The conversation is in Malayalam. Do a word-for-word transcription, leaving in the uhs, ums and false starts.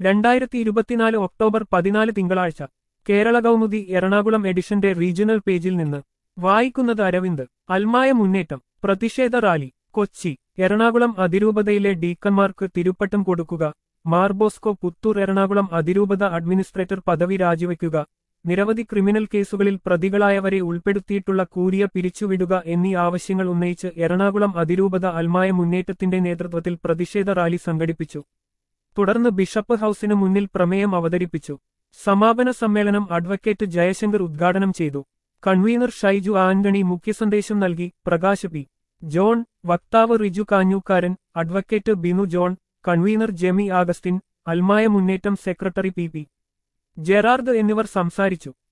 രണ്ടായിരത്തി ഇരുപത്തിനാല് ഒക്ടോബർ പതിനാല് തിങ്കളാഴ്ച കേരള കൗമുദി എറണാകുളം എഡിഷന്റെ റീജിയണൽ പേജിൽ നിന്ന് വായിക്കുന്നത് അരവിന്ദ്. അൽമായ മുന്നേറ്റം പ്രതിഷേധ റാലി കൊച്ചി. എറണാകുളം അതിരൂപതയിലെ ഡീക്കന്മാർക്ക് തിരുപ്പട്ടം കൊടുക്കുക, മാർബോസ്കോ പുത്തൂർ എറണാകുളം അതിരൂപത അഡ്മിനിസ്ട്രേറ്റർ പദവി രാജിവെക്കുക, നിരവധി ക്രിമിനൽ കേസുകളിൽ പ്രതികളായവരെ ഉൾപ്പെടുത്തിയിട്ടുള്ള കൂരിയ പിരിച്ചുവിടുക എന്നീ ആവശ്യങ്ങൾ ഉന്നയിച്ച് എറണാകുളം അതിരൂപത അൽമായ മുന്നേറ്റത്തിന്റെ നേതൃത്വത്തിൽ പ്രതിഷേധ റാലി സംഘടിപ്പിച്ചു. തുടർന്ന് ബിഷപ്പ് ഹൌസിന് മുന്നിൽ പ്രമേയം അവതരിപ്പിച്ചു. സമാപന സമ്മേളനം അഡ്വക്കേറ്റ് ജയശങ്കർ ഉദ്ഘാടനം ചെയ്തു. കൺവീനർ ഷൈജു ആന്റണി മുഖ്യസന്ദേശം നൽകി. പ്രകാശ് പി ജോൺ, വക്താവ് Riju Kanjookkaran, advocate Binu John, convener Jemy Augustine, അൽമായ മുന്നേറ്റം സെക്രട്ടറി പി പി ജെറാർഡ് എന്നിവർ സംസാരിച്ചു.